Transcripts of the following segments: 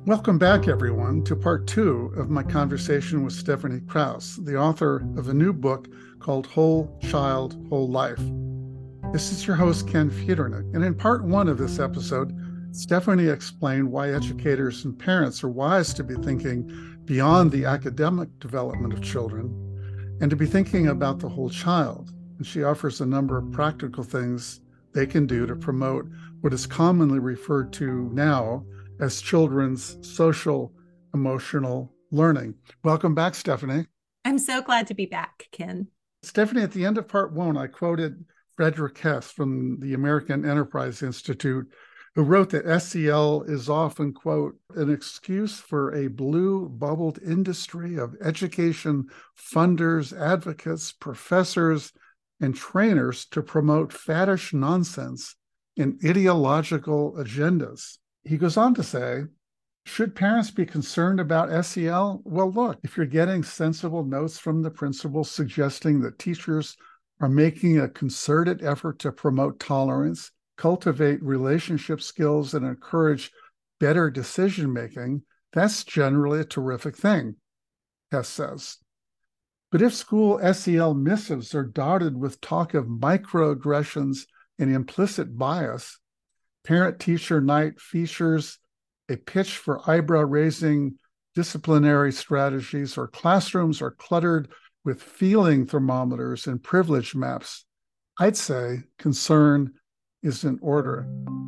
Welcome back, everyone, to part two of my conversation with Stephanie Krauss, the author of a new book called Whole Child, Whole Life. This is your host, Ken Feudernick, and in part one of this episode, Stephanie explained why educators and parents are wise to be thinking beyond the academic development of children and to be thinking about the whole child. And she offers a number of practical things they can do to promote what is commonly referred to now as children's social emotional learning. Welcome back, Stephanie. I'm so glad to be back, Ken. Stephanie, at the end of part one, I quoted Frederick Hess from the American Enterprise Institute, who wrote that SEL is often, quote, an excuse for a blue bubbled industry of education funders, advocates, professors, and trainers to promote faddish nonsense and ideological agendas. He goes on to say, should parents be concerned about SEL? Well, look, if you're getting sensible notes from the principal suggesting that teachers are making a concerted effort to promote tolerance, cultivate relationship skills, and encourage better decision-making, that's generally a terrific thing, Hess says. But if school SEL missives are dotted with talk of microaggressions and implicit bias, parent-teacher night features a pitch for eyebrow-raising disciplinary strategies, or classrooms are cluttered with feeling thermometers and privilege maps, I'd say concern is in order.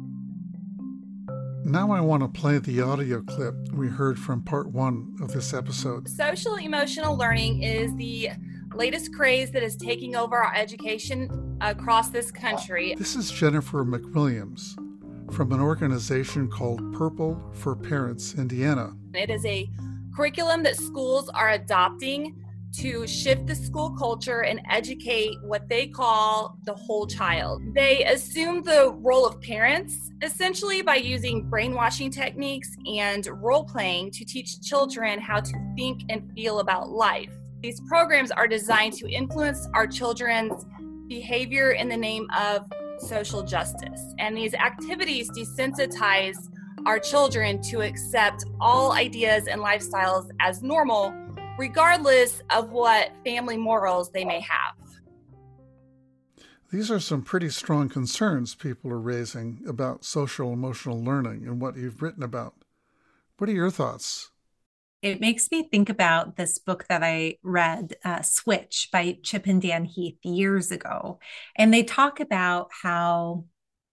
Now I want to play the audio clip we heard from part one of this episode. Social emotional learning is the latest craze that is taking over our education across this country. This is Jennifer McWilliams from an organization called Purple for Parents Indiana. It is a curriculum that schools are adopting to shift the school culture and educate what they call the whole child. They assume the role of parents, essentially by using brainwashing techniques and role-playing to teach children how to think and feel about life. These programs are designed to influence our children's behavior in the name of social justice. And these activities desensitize our children to accept all ideas and lifestyles as normal, regardless of what family morals they may have. These are some pretty strong concerns people are raising about social emotional learning and what you've written about. What are your thoughts? It makes me think about this book that I read, Switch by Chip and Dan Heath, years ago. And they talk about how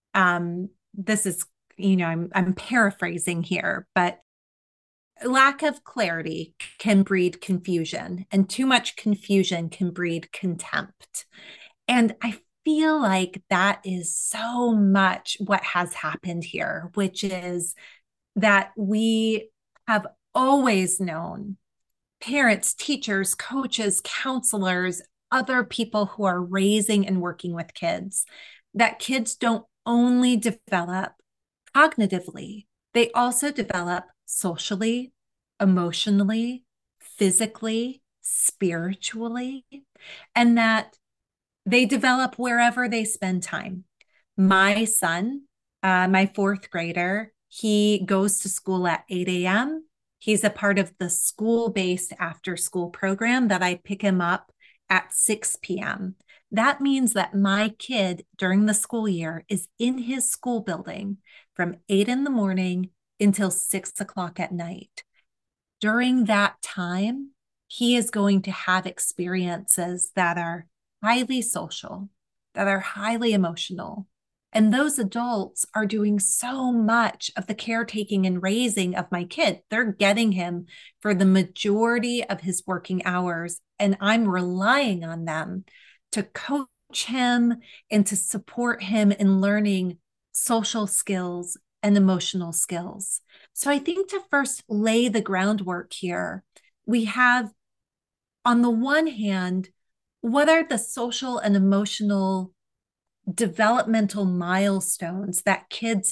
this is, I'm paraphrasing here, but lack of clarity can breed confusion, and too much confusion can breed contempt. And I feel like that is so much what has happened here, which is that we have always known, parents, teachers, coaches, counselors, other people who are raising and working with kids, that kids don't only develop cognitively, they also develop socially, emotionally, physically, spiritually, and that they develop wherever they spend time. My son, my fourth grader, he goes to school at 8 a.m. He's a part of the school-based after-school program that I pick him up at 6 p.m. That means that my kid during the school year is in his school building from 8 in the morning until 6 o'clock at night. During that time, he is going to have experiences that are highly social, that are highly emotional. And those adults are doing so much of the caretaking and raising of my kid. They're getting him for the majority of his working hours. And I'm relying on them to coach him and to support him in learning social skills and emotional skills. So I think to first lay the groundwork here, we have, on the one hand, what are the social and emotional developmental milestones that kids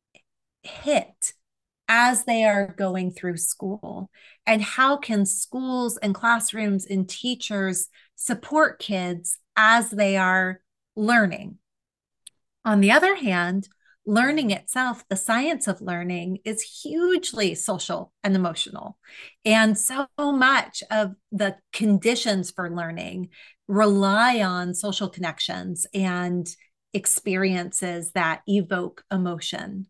hit as they are going through school? And how can schools and classrooms and teachers support kids as they are learning? On the other hand, learning itself, the science of learning, is hugely social and emotional. And so much of the conditions for learning rely on social connections and experiences that evoke emotion.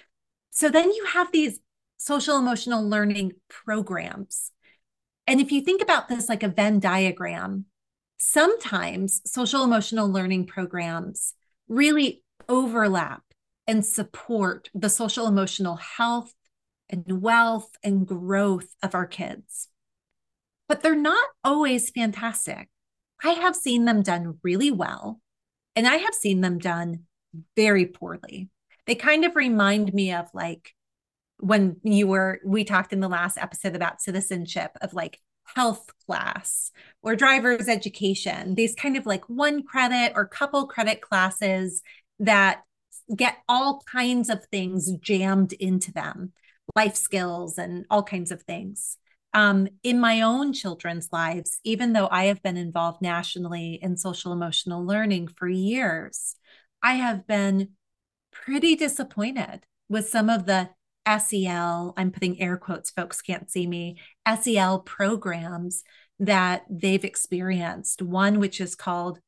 So then you have these social emotional learning programs. And if you think about this like a Venn diagram, sometimes social emotional learning programs really overlap and support the social emotional health and wealth and growth of our kids. But they're not always fantastic. I have seen them done really well, and I have seen them done very poorly. They kind of remind me of like when we talked in the last episode about citizenship, of like health class or driver's education, these kind of like one credit or couple credit classes that get all kinds of things jammed into them, life skills and all kinds of things. In my own children's lives, even though I have been involved nationally in social emotional learning for years, I have been pretty disappointed with some of the SEL, I'm putting air quotes, folks can't see me, SEL programs that they've experienced. One which is called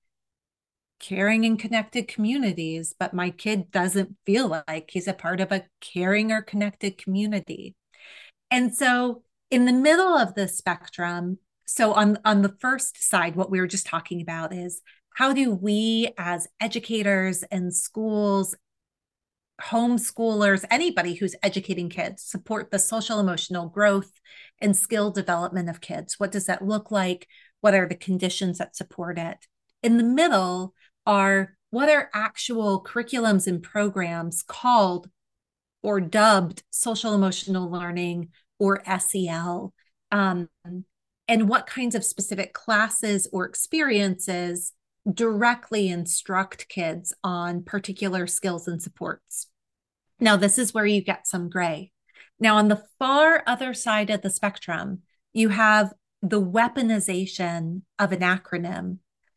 Caring and Connected Communities, but my kid doesn't feel like he's a part of a caring or connected community. And so in the middle of the spectrum, so on the first side, what we were just talking about is how do we as educators and schools, homeschoolers, anybody who's educating kids, support the social emotional growth and skill development of kids? What does that look like? What are the conditions that support it? In the middle are what are actual curriculums and programs called or dubbed social emotional learning or SEL, and what kinds of specific classes or experiences directly instruct kids on particular skills and supports. Now, this is where you get some gray. Now, on the far other side of the spectrum, you have the weaponization of an acronym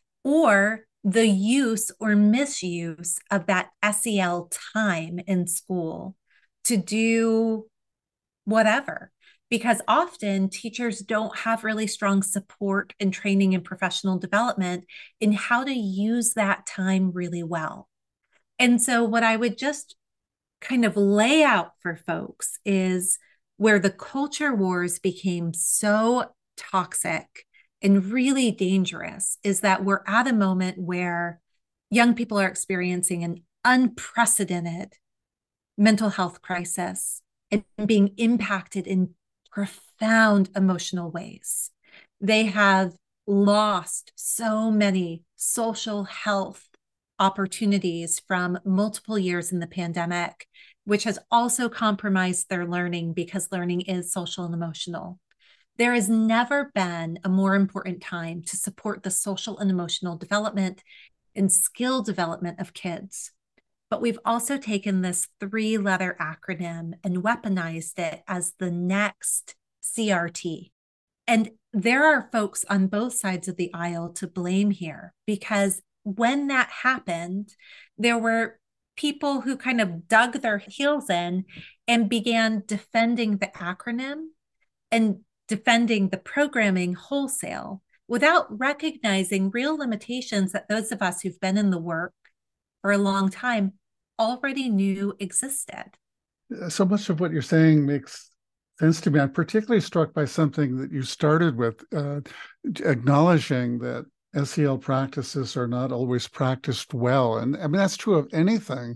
or the use or misuse of that SEL time in school to do whatever, because often teachers don't have really strong support and training and professional development in how to use that time really well. And so what I would just kind of lay out for folks is where the culture wars became so toxic and really dangerous is that we're at a moment where young people are experiencing an unprecedented mental health crisis and being impacted in profound emotional ways. They have lost so many social health opportunities from multiple years in the pandemic, which has also compromised their learning because learning is social and emotional. There has never been a more important time to support the social and emotional development and skill development of kids. But we've also taken this 3-letter acronym and weaponized it as the next CRT. And there are folks on both sides of the aisle to blame here, because when that happened, there were people who kind of dug their heels in and began defending the acronym and defending the programming wholesale without recognizing real limitations that those of us who've been in the work for a long time already knew existed. So much of what you're saying makes sense to me. I'm particularly struck by something that you started with, acknowledging that SEL practices are not always practiced well. And I mean, that's true of anything.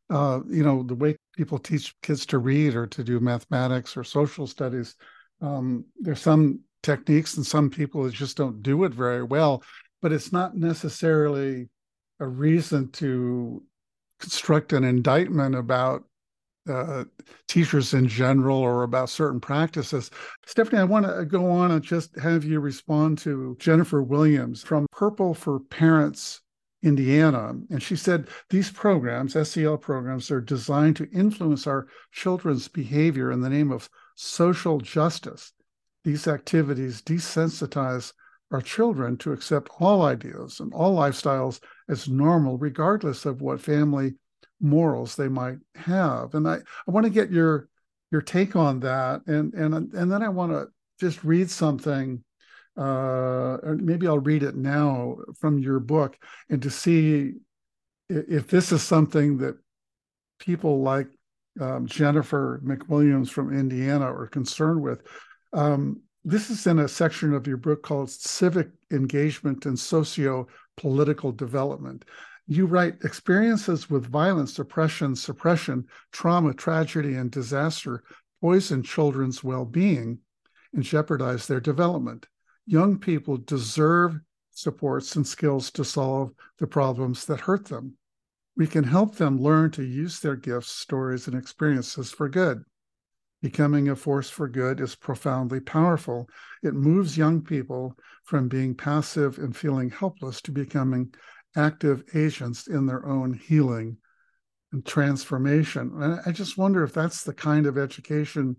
The way people teach kids to read or to do mathematics or social studies, there's some techniques and some people that just don't do it very well, but it's not necessarily a reason to construct an indictment about teachers in general or about certain practices. Stephanie, I want to go on and just have you respond to Jennifer Williams from Purple for Parents, Indiana. And she said, these programs, SEL programs, are designed to influence our children's behavior in the name of social justice. These activities desensitize our children to accept all ideas and all lifestyles as normal, regardless of what family morals they might have. And I want to get your take on that. And then I want to just read something, or maybe I'll read it now from your book, and to see if this is something that people like Jennifer McWilliams from Indiana are concerned with. This is in a section of your book called Civic Engagement and Socio-Political Development. You write, experiences with violence, oppression, suppression, trauma, tragedy, and disaster poison children's well-being and jeopardize their development. Young people deserve supports and skills to solve the problems that hurt them. We can help them learn to use their gifts, stories, and experiences for good. Becoming a force for good is profoundly powerful. It moves young people from being passive and feeling helpless to becoming active agents in their own healing and transformation. And I just wonder if that's the kind of education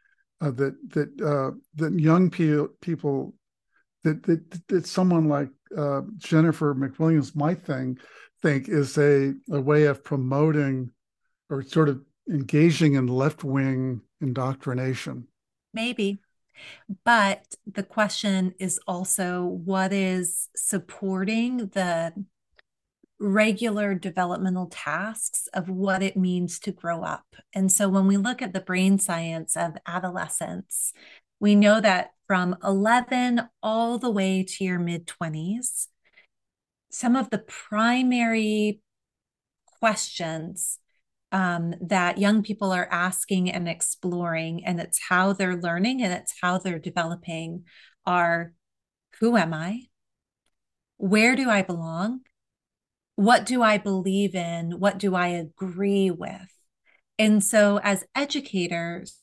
that young people that someone like Jennifer McWilliams might think is a way of promoting or sort of engaging in left-wing indoctrination. Maybe. But the question is also what is supporting the regular developmental tasks of what it means to grow up. And so when we look at the brain science of adolescence, we know that from 11 all the way to your mid-20s, some of the primary questions that young people are asking and exploring, and it's how they're learning and it's how they're developing, are who am I? Where do I belong? What do I believe in? What do I agree with? And so as educators,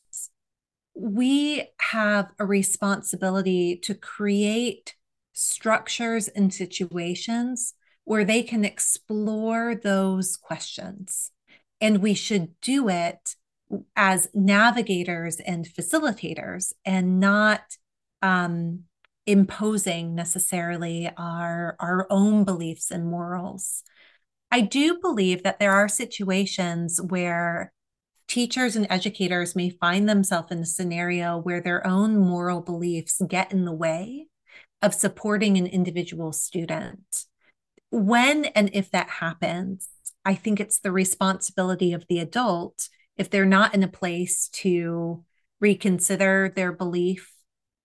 we have a responsibility to create structures and situations where they can explore those questions. And we should do it as navigators and facilitators and not imposing necessarily our own beliefs and morals. I do believe that there are situations where teachers and educators may find themselves in a scenario where their own moral beliefs get in the way of supporting an individual student. When and if that happens, I think it's the responsibility of the adult, if they're not in a place to reconsider their belief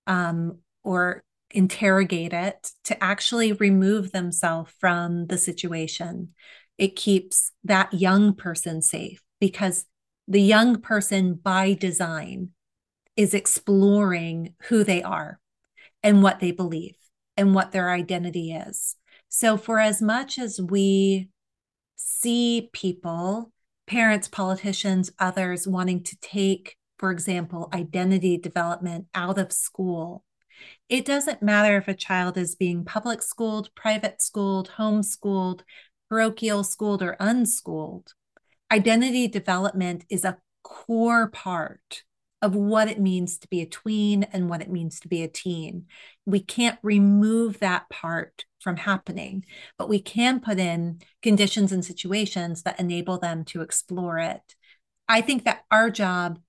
or interrogate it, to actually remove themselves from the situation. It keeps that young person safe because the young person by design is exploring who they are and what they believe and what their identity is. So for as much as we see people, parents, politicians, others wanting to take, for example, identity development out of school, it doesn't matter if a child is being public schooled, private schooled, homeschooled, parochial schooled, or unschooled. Identity development is a core part of what it means to be a tween and what it means to be a teen. We can't remove that part from happening, but we can put in conditions and situations that enable them to explore it. I think that our job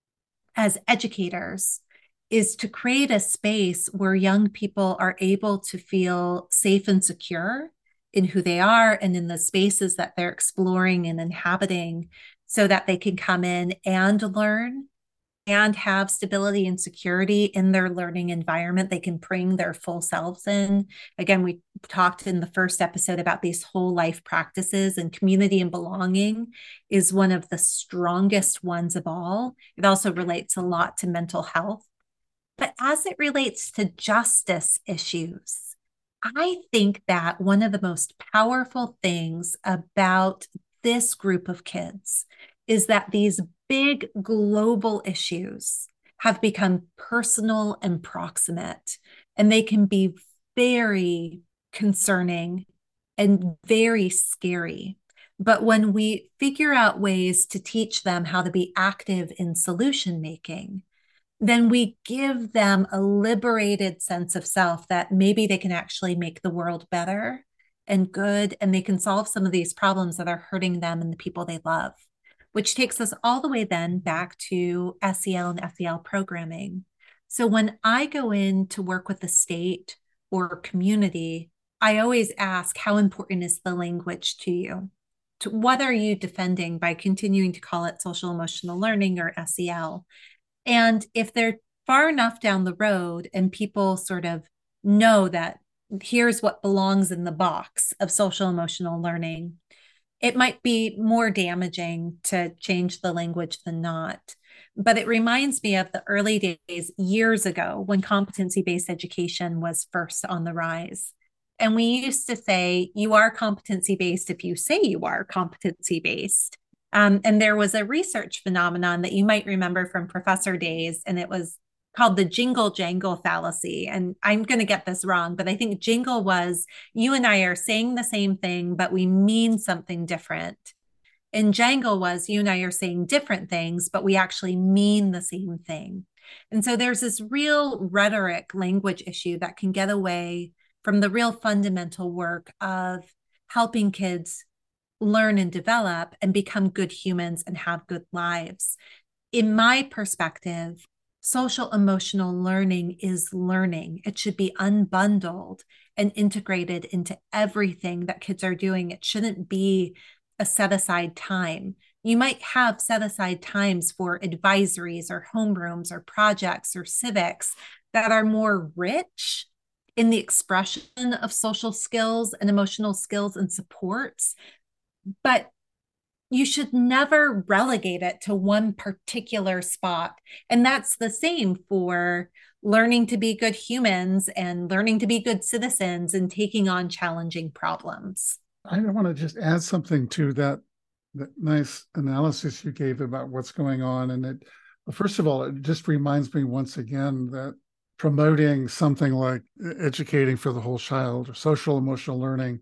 as educators is to create a space where young people are able to feel safe and secure in who they are and in the spaces that they're exploring and inhabiting so that they can come in and learn and have stability and security in their learning environment. They can bring their full selves in. Again, we talked in the first episode about these whole life practices, and community and belonging is one of the strongest ones of all. It also relates a lot to mental health. But as it relates to justice issues, I think that one of the most powerful things about this group of kids is that these big global issues have become personal and proximate, and they can be very concerning and very scary. But when we figure out ways to teach them how to be active in solution making, then we give them a liberated sense of self that maybe they can actually make the world better and good, and they can solve some of these problems that are hurting them and the people they love, which takes us all the way then back to SEL and FEL programming. So when I go in to work with the state or community, I always ask, how important is the language to you? What are you defending by continuing to call it social emotional learning or SEL? And if they're far enough down the road and people sort of know that here's what belongs in the box of social emotional learning, it might be more damaging to change the language than not. But it reminds me of the early days years ago when competency-based education was first on the rise. And we used to say, you are competency-based if you say you are competency-based. And there was a research phenomenon that you might remember from professor days, and it was called the jingle jangle fallacy. And I'm going to get this wrong, but I think jingle was you and I are saying the same thing, but we mean something different. And jangle was you and I are saying different things, but we actually mean the same thing. And so there's this real rhetoric language issue that can get away from the real fundamental work of helping kids learn and develop and become good humans and have good lives. In my perspective, social emotional learning is learning. It should be unbundled and integrated into everything that kids are doing. It shouldn't be a set aside time. You might have set aside times for advisories or homerooms or projects or civics that are more rich in the expression of social skills and emotional skills and supports. But you should never relegate it to one particular spot. And that's the same for learning to be good humans and learning to be good citizens and taking on challenging problems. I want to just add something to that nice analysis you gave about what's going on. And it, first of all, it just reminds me once again that promoting something like educating for the whole child or social emotional learning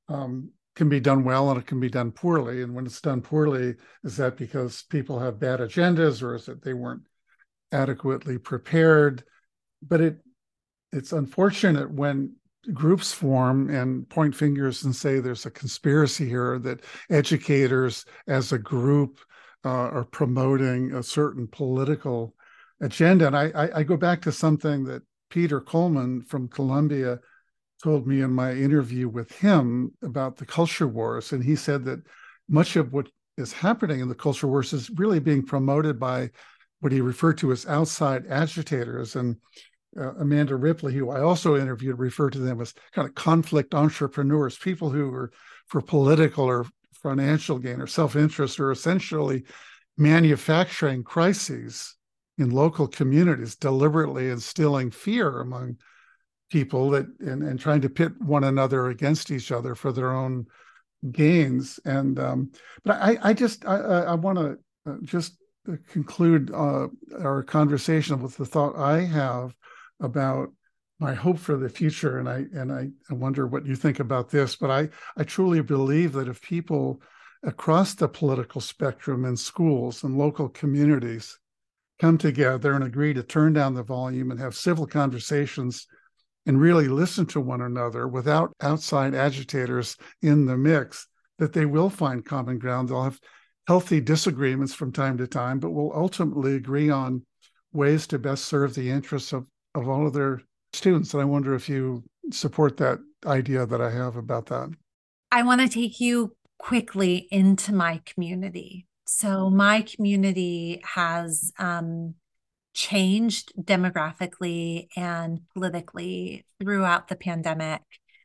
can be done well and it can be done poorly. And when it's done poorly, is that because people have bad agendas or is it they weren't adequately prepared? But it's unfortunate when groups form and point fingers and say there's a conspiracy here, that educators as a group are promoting a certain political agenda. And I go back to something that Peter Coleman from Columbia told me in my interview with him about the culture wars. And he said that much of what is happening in the culture wars is really being promoted by what he referred to as outside agitators. And Amanda Ripley, who I also interviewed, referred to them as kind of conflict entrepreneurs, people who are for political or financial gain or self-interest are essentially manufacturing crises in local communities, deliberately instilling fear among people that and trying to pit one another against each other for their own gains. And but I want to just conclude our conversation with the thought I have about my hope for the future. And I wonder what you think about this, but I truly believe that if people across the political spectrum in schools and local communities come together and agree to turn down the volume and have civil conversations and really listen to one another without outside agitators in the mix, that they will find common ground. They'll have healthy disagreements from time to time, but will ultimately agree on ways to best serve the interests of all of their students. And I wonder if you support that idea that I have about that. I want to take you quickly into my community. So my community has changed demographically and politically throughout the pandemic.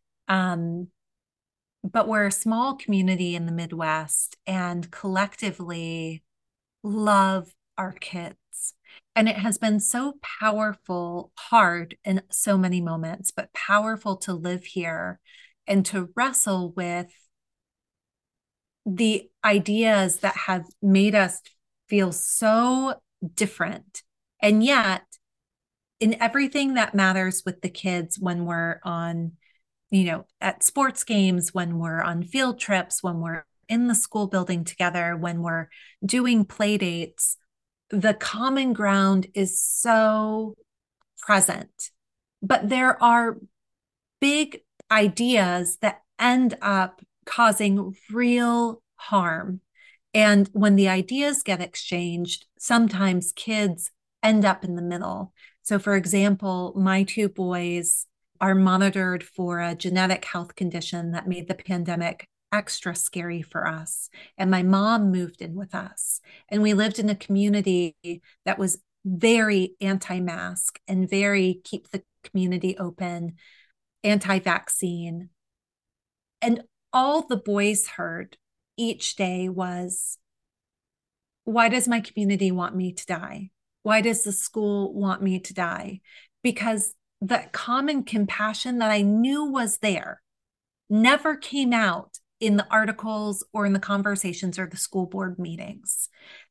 But we're a small community in the Midwest and collectively love our kids. And it has been so powerful, hard in so many moments, but powerful to live here and to wrestle with the ideas that have made us feel so different. And yet, in everything that matters with the kids, when we're on, at sports games, when we're on field trips, when we're in the school building together, when we're doing play dates, the common ground is so present. But there are big ideas that end up causing real harm. And when the ideas get exchanged, sometimes kids end up in the middle. So, for example, my two boys are monitored for a genetic health condition that made the pandemic extra scary for us. And my mom moved in with us. And we lived in a community that was very anti-mask and very keep the community open, anti-vaccine. And all the boys heard each day was, why does my community want me to die? Why does the school want me to die? Because the common compassion that I knew was there never came out in the articles or in the conversations or the school board meetings.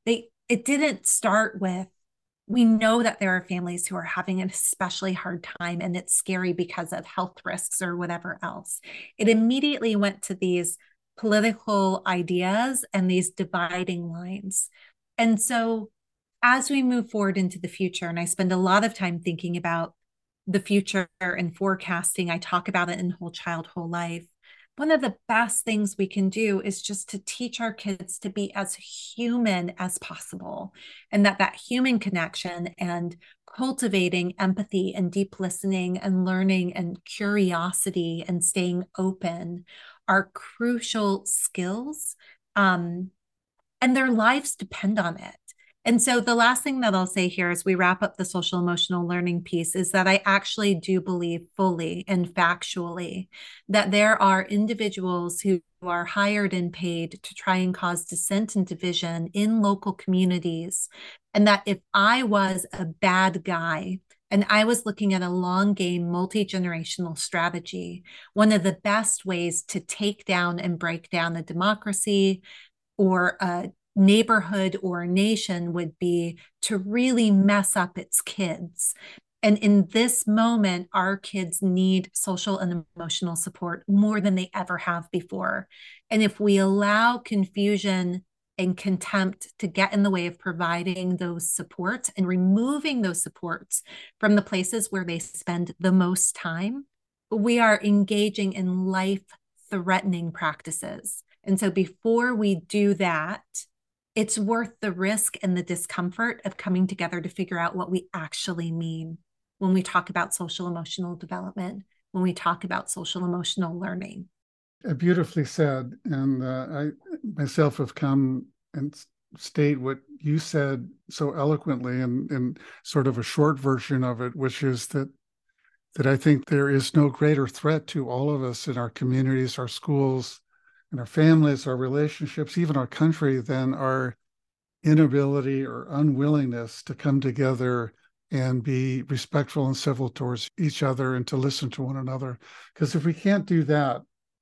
It didn't start with, we know that there are families who are having an especially hard time and it's scary because of health risks or whatever else. It immediately went to these political ideas and these dividing lines. And so as we move forward into the future, and I spend a lot of time thinking about the future and forecasting, I talk about it in Whole Child, Whole Life. One of the best things we can do is just to teach our kids to be as human as possible, and that human connection and cultivating empathy and deep listening and learning and curiosity and staying open are crucial skills, and their lives depend on it. And so the last thing that I'll say here as we wrap up the social emotional learning piece is that I actually do believe fully and factually that there are individuals who are hired and paid to try and cause dissent and division in local communities. And that if I was a bad guy and I was looking at a long game, multi-generational strategy, one of the best ways to take down and break down a democracy or a neighborhood or a nation would be to really mess up its kids. And in this moment, our kids need social and emotional support more than they ever have before. And if we allow confusion and contempt to get in the way of providing those supports and removing those supports from the places where they spend the most time, we are engaging in life-threatening practices. And so before we do that, it's worth the risk and the discomfort of coming together to figure out what we actually mean when we talk about social emotional development, when we talk about social emotional learning. Beautifully said. And I myself have come and state what you said so eloquently in sort of a short version of it, which is that I think there is no greater threat to all of us in our communities, our schools, and our families, our relationships, even our country, than our inability or unwillingness to come together and be respectful and civil towards each other and to listen to one another. Because if we can't do that,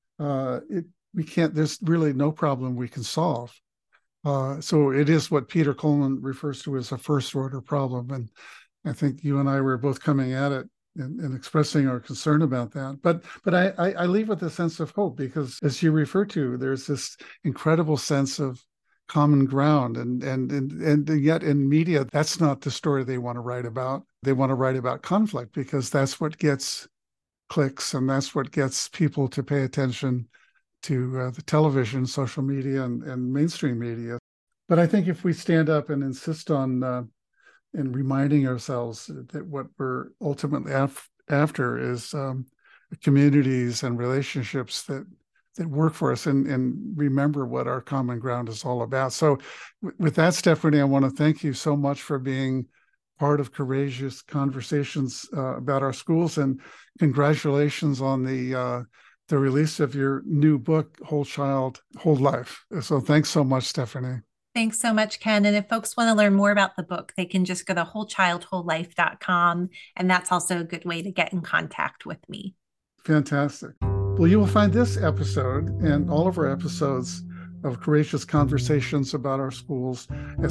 there's really no problem we can solve. So it is what Peter Coleman refers to as a first order problem. And I think you and I were both coming at it and expressing our concern about that. But I leave with a sense of hope, because as you refer to, there's this incredible sense of common ground. And yet in media, that's not the story they want to write about. They want to write about conflict because that's what gets clicks and that's what gets people to pay attention to the television, social media, and mainstream media. But I think if we stand up and insist on and reminding ourselves that what we're ultimately after is communities and relationships that work for us, and remember what our common ground is all about. So with that, Stephanie, I want to thank you so much for being part of Courageous Conversations about our schools, and congratulations on the release of your new book, Whole Child, Whole Life. So thanks so much, Stephanie. Thanks so much, Ken. And if folks want to learn more about the book, they can just go to wholechildwholelife.com. And that's also a good way to get in contact with me. Fantastic. Well, you will find this episode and all of our episodes of Courageous Conversations about our schools at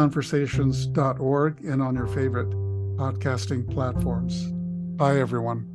schoolconversations.org and on your favorite podcasting platforms. Bye, everyone.